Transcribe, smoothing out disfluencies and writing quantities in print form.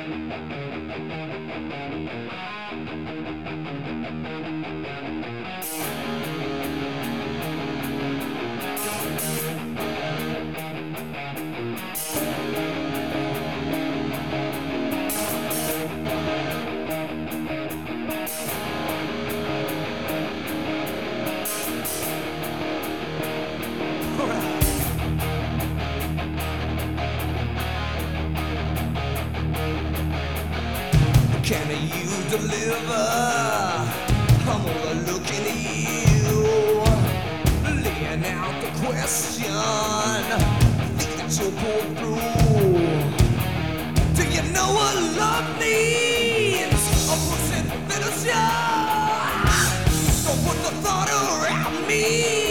Can you deliver? I'm all looking at you, laying out the question. Think that you'll pull through. Do you know what love means? A pussy that'll show. Don't put the thought around me.